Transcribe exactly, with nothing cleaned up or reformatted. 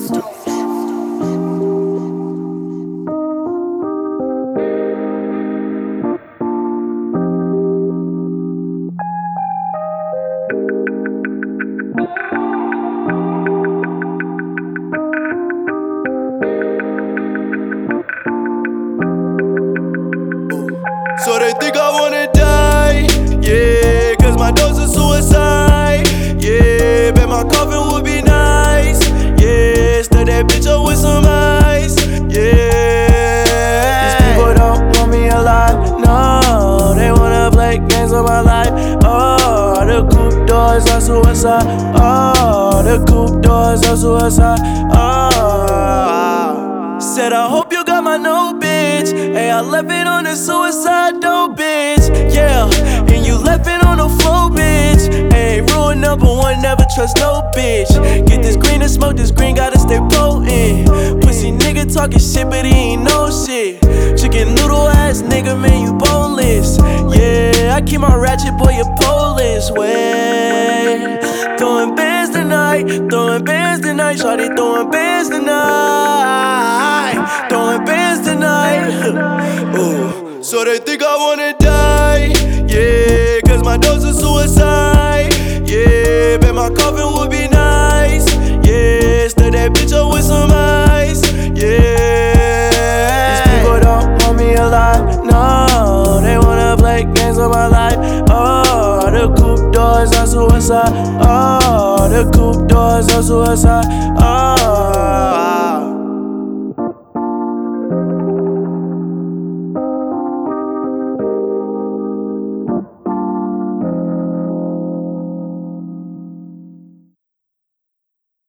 So they think I wanna die, yeah, cause my dose is suicide, yeah, bet my coffin would be nice, yeah, stir that bitch up with some ice, yeah. These people don't want me alive, no, they wanna play games on my life, oh, the coupe doors are suicide, oh, the coupe doors are suicide, oh. Said I hope you got my note, bitch. Hey, I left it on the suicide dope, bitch. Yeah, and you left it on the floor, bitch. Hey, rule number one, never trust no bitch. Get this green and smoke this green, gotta stay potent. Pussy nigga talking shit, but he ain't no shit. Chicken noodle ass nigga, man, you boneless. Yeah, I keep my ratchet boy, you Polish way. Throwing bands tonight, throwing bands tonight, shawty throwing bands tonight, throwing bands tonight. Ooh. So they think I wanna die, yeah, cause my dose is suicide, yeah, bet my coffin would be nice, yeah, stir that bitch up with some ice, yeah. These people don't want me alive, no, they wanna play games on my life, oh, the coupe doors are suicide, oh, the coupe doors are suicide, oh.